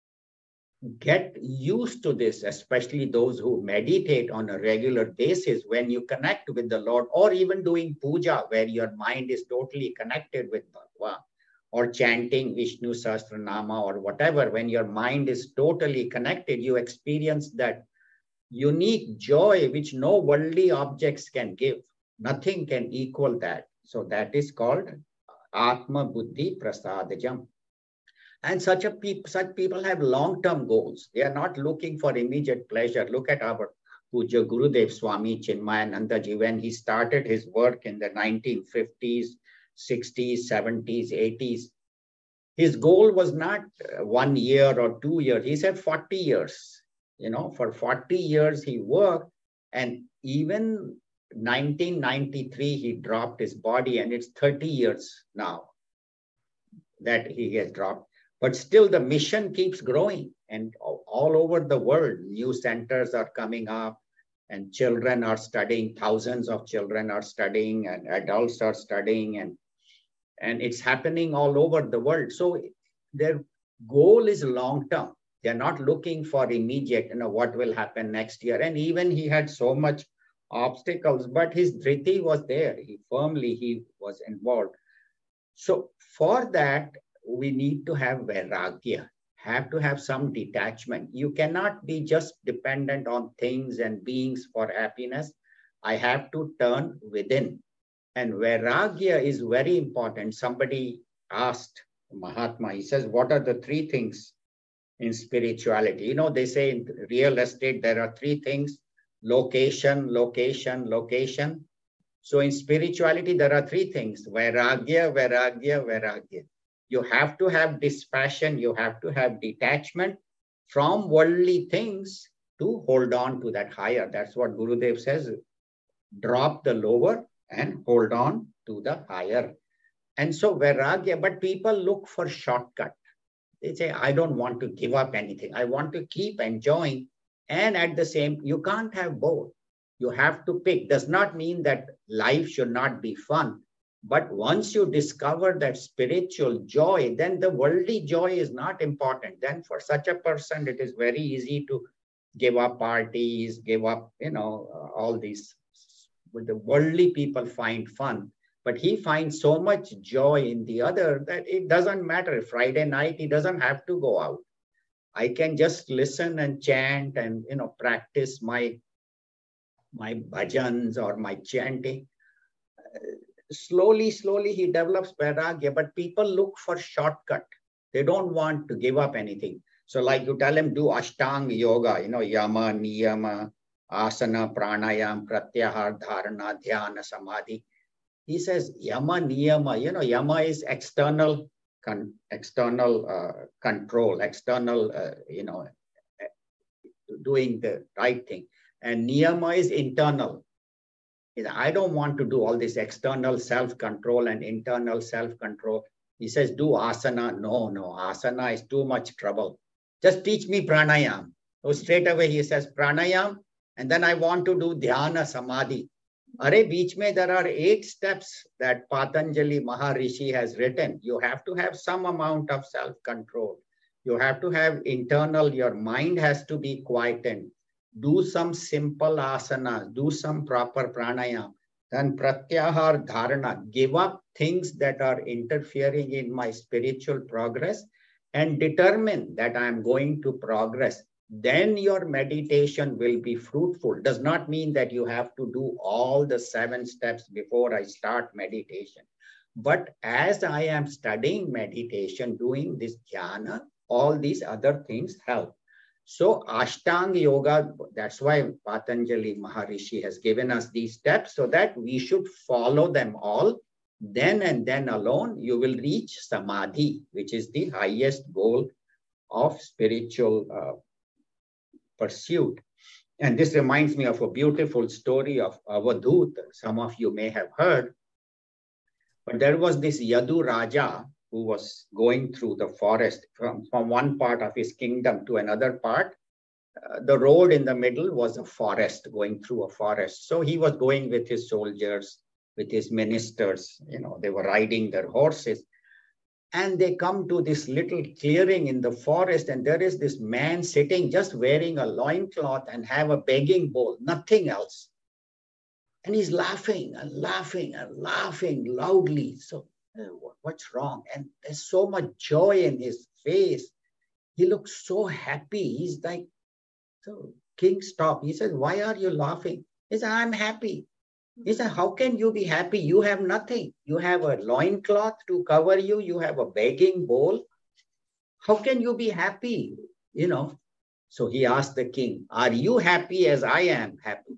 get used to this, especially those who meditate on a regular basis, when you connect with the Lord, or even doing puja, where your mind is totally connected with Bhagwan, or chanting Vishnu Sahasranama or whatever, when your mind is totally connected, you experience that unique joy which no worldly objects can give. Nothing can equal that. So that is called Atma Buddhi Prasadajam. And such people have long-term goals. They are not looking for immediate pleasure. Look at our Puja Gurudev Swami Chinmayananda Ji, when he started his work in the 1950s, 60s, 70s, 80s. His goal was not 1 year or 2 years. He said 40 years. For 40 years he worked, and even 1993 he dropped his body, and it's 30 years now that he has dropped. But still the mission keeps growing, and all over the world, new centers are coming up, and children are studying. Thousands of children are studying, and adults are studying, and it's happening all over the world. So their goal is long-term. They're not looking for immediate, what will happen next year. And even he had so much obstacles, but his dhriti was there. He was involved. So for that, we need to have vairagya, have to have some detachment. You cannot be just dependent on things and beings for happiness. I have to turn within. And vairagya is very important. Somebody asked Mahatma, he says, what are the 3 things in spirituality? They say in real estate, there are 3 things location, location, location. So in spirituality, there are three things: vairagya, vairagya, vairagya. You have to have dispassion, you have to have detachment from worldly things to hold on to that higher. That's what Gurudev says: drop the lower and hold on to the higher. And so vairagya, but people look for shortcut. They say, I don't want to give up anything. I want to keep enjoying. And at the same, you can't have both. You have to pick. Does not mean that life should not be fun. But once you discover that spiritual joy, then the worldly joy is not important. Then for such a person, it is very easy to give up parties, give up, all these. The worldly people find fun. But he finds so much joy in the other that it doesn't matter. Friday night, he doesn't have to go out. I can just listen and chant and practice my bhajans or my chanting. Slowly, slowly he develops vairagya, but people look for shortcut. They don't want to give up anything. So like you tell him, do Ashtanga yoga, yama, niyama, asana, pranayam, pratyahar, dharana, dhyana, samadhi. He says yama, niyama, yama is external control, external, doing the right thing. And niyama is internal. I don't want to do all this external self-control and internal self-control. He says, do asana. No, asana is too much trouble. Just teach me pranayam. So straight away he says pranayam, and then I want to do dhyana, samadhi. Are beech mein there are 8 steps that Patanjali Maharishi has written. You have to have some amount of self-control. You have to have internal, your mind has to be quietened. Do some simple asanas, do some proper pranayam. Then pratyahar, dharana, give up things that are interfering in my spiritual progress and determine that I am going to progress. Then your meditation will be fruitful. Does not mean that you have to do all the 7 steps before I start meditation. But as I am studying meditation, doing this dhyana, all these other things help. So Ashtanga Yoga, that's why Patanjali Maharishi has given us these steps so that we should follow them all. Then and then alone, you will reach Samadhi, which is the highest goal of spiritual pursuit. And this reminds me of a beautiful story of Avadhut. Some of you may have heard. But there was this Yadu Raja who was going through the forest from one part of his kingdom to another part. The road in the middle was a forest, going through a forest. So he was going with his soldiers, with his ministers. They were riding their horses. And they come to this little clearing in the forest, and there is this man sitting, just wearing a loincloth and have a begging bowl, nothing else. And he's laughing and laughing and laughing loudly. So what's wrong? And there's so much joy in his face. He looks so happy. He's like, so king stopped. He said, why are you laughing? He said, I'm happy. He said, how can you be happy? You have nothing. You have a loincloth to cover you. You have a begging bowl. How can you be happy? So he asked the king, are you happy as I am happy?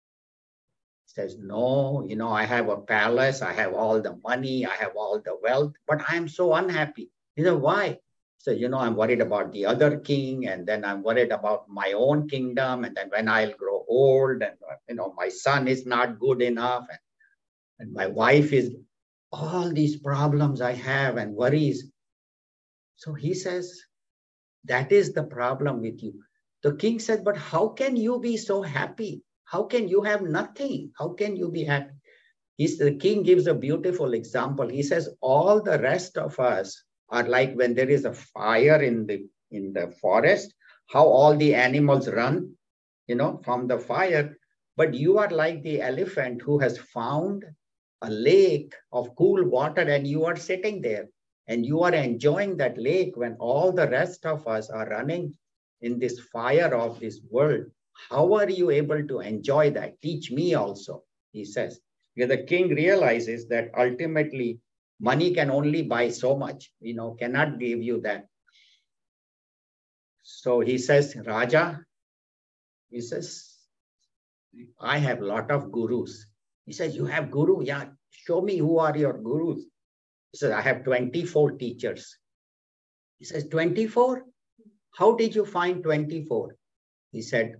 He says, no, I have a palace. I have all the money. I have all the wealth, but I'm so unhappy. He said, why? So, I'm worried about the other king, and then I'm worried about my own kingdom. And then when I'll grow old and, my son is not good enough, and my wife is, all these problems I have and worries. So he says, that is the problem with you. The king said, but how can you be so happy? How can you have nothing? How can you be happy? The king gives a beautiful example. He says, all the rest of us are like when there is a fire in the forest, how all the animals run, from the fire. But you are like the elephant who has found a lake of cool water, and you are sitting there and you are enjoying that lake when all the rest of us are running in this fire of this world. How are you able to enjoy that? Teach me also, he says. Because the king realizes that ultimately money can only buy so much, cannot give you that. So he says, Raja, he says, I have a lot of gurus. He says, you have guru? Yeah, show me who are your gurus. He says, I have 24 teachers. He says, 24? How did you find 24? He said,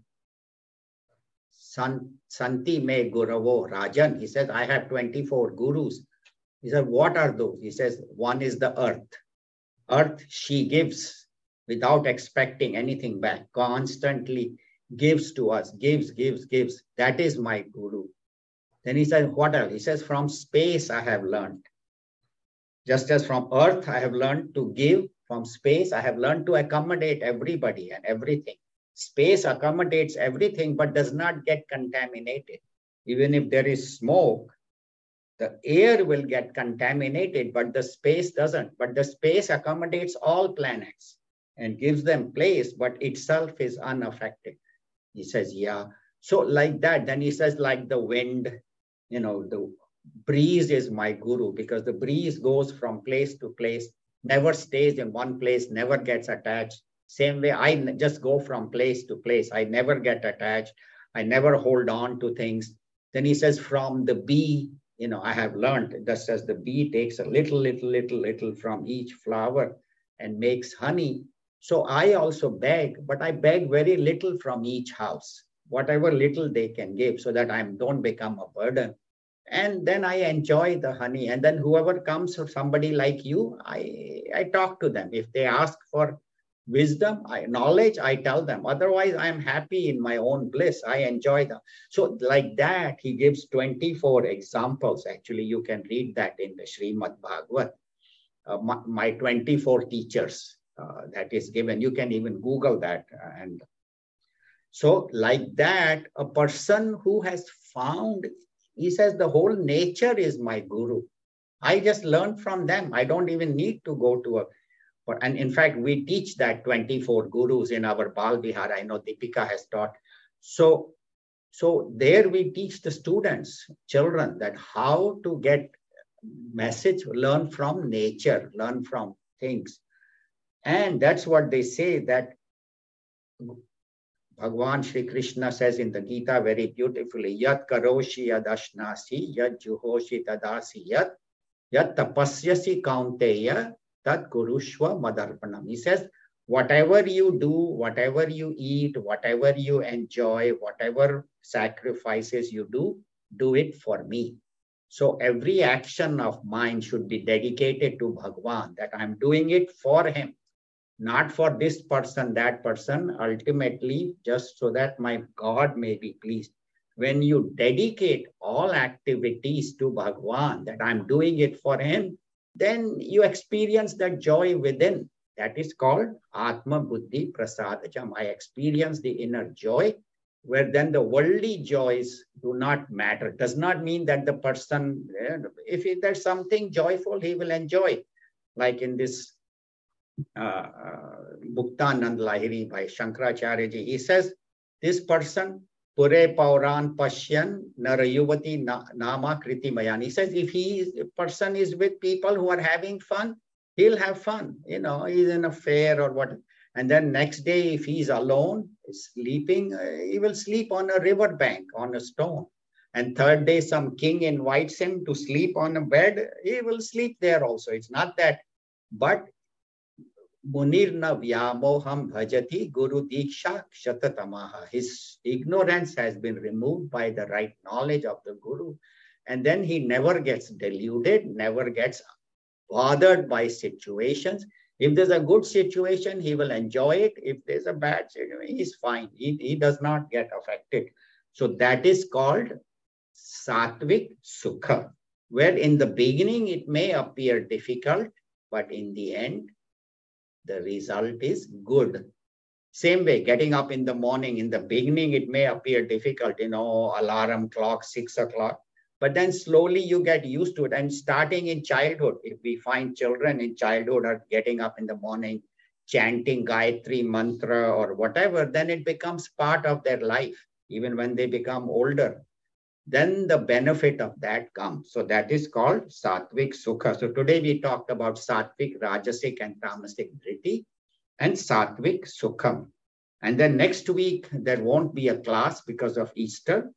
Santi me guravo Rajan. He says, I have 24 gurus. He said, what are those? He says, one is the earth. Earth, she gives without expecting anything back, constantly gives to us, gives. That is my guru. Then he says, what else? He says, from space I have learned. Just as from earth I have learned to give, from space I have learned to accommodate everybody and everything. Space accommodates everything but does not get contaminated. Even if there is smoke, the air will get contaminated, but the space doesn't. But the space accommodates all planets and gives them place, but itself is unaffected. He says, yeah. So like that, then he says, like the wind, the breeze is my guru, because the breeze goes from place to place, never stays in one place, never gets attached. Same way, I just go from place to place. I never get attached. I never hold on to things. Then he says, from the bee, I have learned, just as the bee takes a little from each flower and makes honey. So I also beg, but I beg very little from each house, whatever little they can give, so that I don't become a burden. And then I enjoy the honey. And then whoever comes, or somebody like you, I talk to them. If they ask for wisdom, knowledge, I tell them. Otherwise, I am happy in my own bliss. I enjoy them. So like that, he gives 24 examples. Actually, you can read that in the Srimad Bhagavat. My 24 teachers, that is given. You can even Google that. And so like that, a person who has found, he says, the whole nature is my guru. I just learned from them. I don't even need to go to and in fact, we teach that 24 gurus in our Bal Vihar. I know Deepika has taught. So there we teach the students, children, that how to get message, learn from nature, learn from things. And that's what they say, that Bhagavan Shri Krishna says in the Gita very beautifully, Yat karoshi yad ashnasi, yad juhoshi tadasi yat tapasyasi kaunteya, tat kurushva madarpanam. He says, whatever you do, whatever you eat, whatever you enjoy, whatever sacrifices you do it for me. So every action of mine should be dedicated to Bhagavan, that I'm doing it for him, not for this person, that person, ultimately just so that my God may be pleased. When you dedicate all activities to Bhagavan, that I'm doing it for him, then you experience that joy within. That is called Atma Buddhi Prasadajam. I experience the inner joy, where then the worldly joys do not matter. Does not mean that the person, if there's something joyful, he will enjoy. Like in this Bhuktanand Lahiri by Shankaracharya ji, he says, this person, Pure Pauran Pashyan Narayuvati Nama Kriti Mayan. He says, if a person is with people who are having fun, he'll have fun. He's in a fair or what. And then next day, if he's alone, sleeping, he will sleep on a river bank, on a stone. And third day, some king invites him to sleep on a bed, he will sleep there also. It's not that. But Munirna Vyamoham Bhajati Guru Diksha Kshatatamaha. His ignorance has been removed by the right knowledge of the Guru. And then he never gets deluded, never gets bothered by situations. If there's a good situation, he will enjoy it. If there's a bad situation, he's fine. He does not get affected. So that is called Satvik Sukha, where in the beginning it may appear difficult, but in the end, the result is good. Same way, getting up in the morning, in the beginning, it may appear difficult, alarm clock, 6 o'clock, but then slowly you get used to it. And starting in childhood, if we find children in childhood are getting up in the morning, chanting Gayatri mantra or whatever, then it becomes part of their life, even when they become older. Then the benefit of that comes. So that is called Satvik Sukha. So today we talked about Satvik, Rajasic and Tamasic Dhriti and Satvik Sukham. And then next week, there won't be a class because of Easter.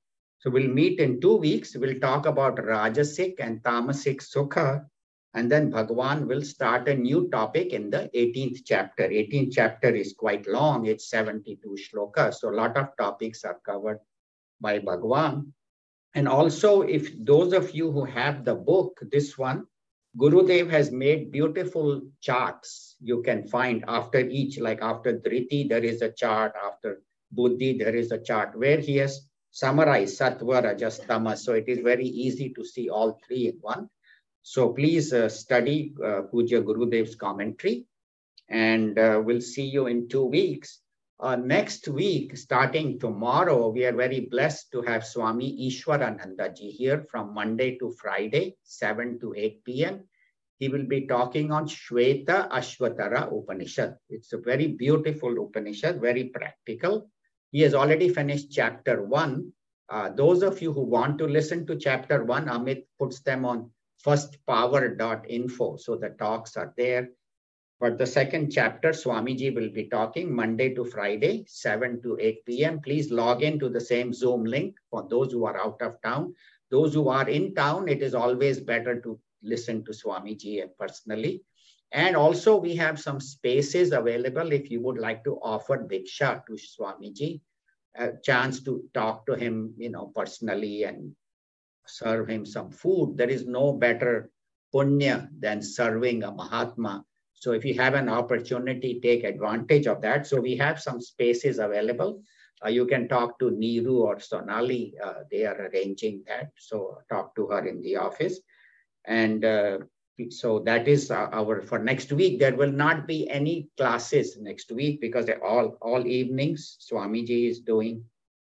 So we'll meet in 2 weeks. We'll talk about Rajasic and Tamasic Sukha. And then Bhagavan will start a new topic in the 18th chapter. 18th chapter is quite long. It's 72 shlokas. So a lot of topics are covered by Bhagavan. And also, if those of you who have the book, this one, Gurudev has made beautiful charts. You can find after each, like after Dhriti, there is a chart. After Buddhi, there is a chart where he has summarized Sattva, Rajas, Tamas. So it is very easy to see all three in one. So please study Puja Gurudev's commentary, and we'll see you in 2 weeks. Next week, starting tomorrow, we are very blessed to have Swami Ishwarananda ji here from Monday to Friday, 7 to 8 p.m. He will be talking on Shweta Ashvatara Upanishad. It's a very beautiful Upanishad, very practical. He has already finished chapter 1. Those of you who want to listen to chapter 1, Amit puts them on firstpower.info. So the talks are there. For the second chapter, Swamiji will be talking Monday to Friday, 7 to 8 p.m. Please log in to the same Zoom link for those who are out of town. Those who are in town, it is always better to listen to Swamiji personally. And also we have some spaces available if you would like to offer Diksha to Swamiji, a chance to talk to him, personally and serve him some food. There is no better punya than serving a Mahatma. So if you have an opportunity, take advantage of that. So we have some spaces available. You can talk to Neeru or Sonali. They are arranging that. So talk to her in the office. And so that is for next week. There will not be any classes next week because all evenings Swamiji is doing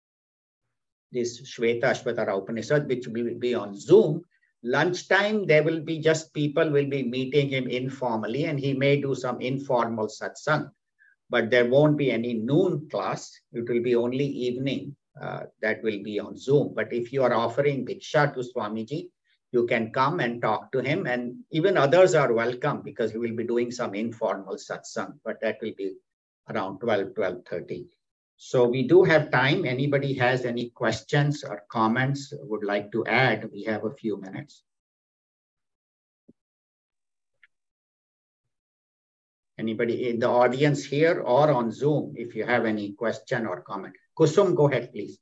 this Shweta Ashvatara Upanishad, which will be on Zoom. Lunchtime, there will be just people will be meeting him informally, and he may do some informal satsang, but there won't be any noon class. It will be only evening that will be on Zoom. But if you are offering Diksha to Swamiji, you can come and talk to him, and even others are welcome because he will be doing some informal satsang, but that will be around 12:30. So we do have time. Anybody has any questions or comments would like to add? We have a few minutes. Anybody in the audience here or on Zoom, if you have any question or comment. Kusum, go ahead, please.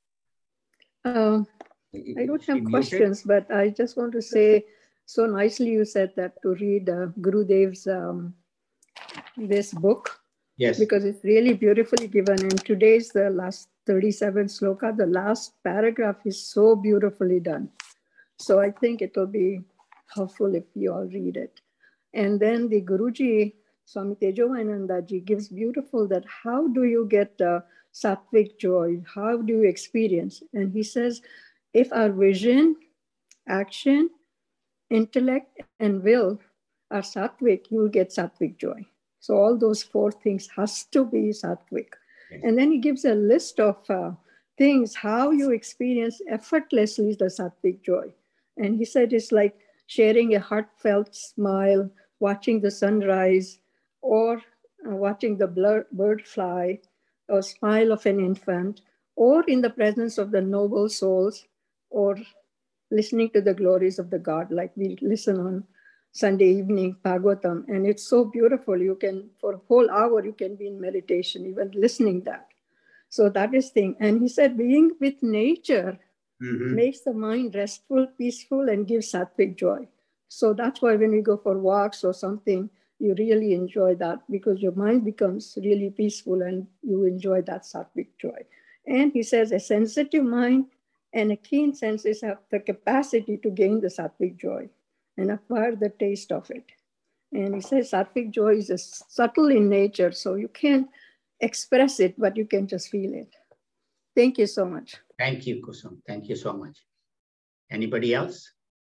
I don't have questions, but I just want to say, so nicely you said that to read Gurudev's this book. Yes. Because it's really beautifully given. And today's the last 37 sloka, the last paragraph is so beautifully done. So I think it will be helpful if you all read it. And then the Guruji, Swami Tejovayananda ji, gives beautiful that how do you get sattvic joy? How do you experience? And he says, if our vision, action, intellect, and will are sattvic, you will get sattvic joy. So all those 4 things has to be sattvic. Yes. And then he gives a list of things, how you experience effortlessly the sattvic joy. And he said it's like sharing a heartfelt smile, watching the sunrise, or watching the bird fly, or smile of an infant, or in the presence of the noble souls, or listening to the glories of the God, like we listen on Sunday evening, Bhagavatam, and it's so beautiful. You can, for a whole hour, you can be in meditation, even listening that. So that is thing. And he said, being with nature makes the mind restful, peaceful, and gives sattvic joy. So that's why when we go for walks or something, you really enjoy that because your mind becomes really peaceful and you enjoy that sattvic joy. And he says, a sensitive mind and a keen senses have the capacity to gain the sattvic joy and acquire the taste of it. And he says sattvic joy is subtle in nature, so you can't express it, but you can just feel it. Thank you so much. Thank you, Kusum. Thank you so much. Anybody else?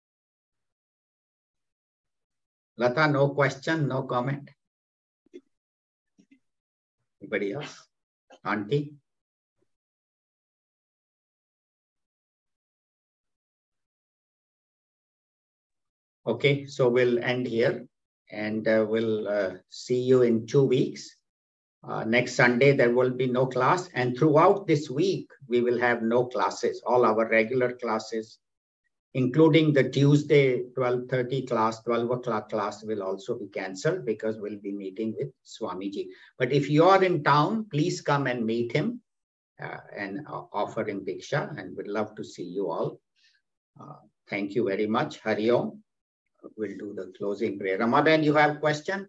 Lata, no question, no comment. Anybody else? Auntie? Okay, so we'll end here and we'll see you in 2 weeks Next Sunday, there will be no class. And throughout this week, we will have no classes. All our regular classes, including the Tuesday 12:30 class, 12 o'clock class will also be canceled because we'll be meeting with Swamiji. But if you are in town, please come and meet him and offer him Diksha, and we'd love to see you all. Thank you very much. Hari Om. We'll do the closing prayer. Ramadan, you have a question?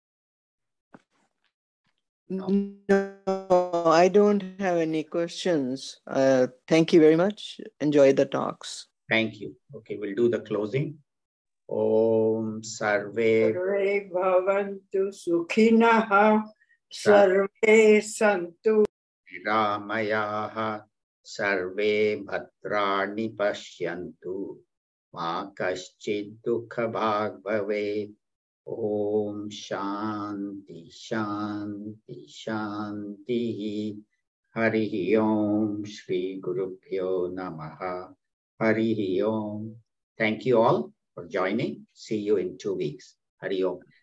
No, I don't have any questions. Thank you very much. Enjoy the talks. Thank you. Okay, we'll do the closing. Om Sarve Bhavantu Sukhinaha Sarve Santu Ramayaha Sarve Bhadrani Pashyantu Ma Kaschid Dukha Bhag Bhave. Om Shanti Shanti Shanti. Hari Om Shri Gurubhyo Namaha. Hari Om. Thank you all for joining. See you in 2 weeks. Hari Om.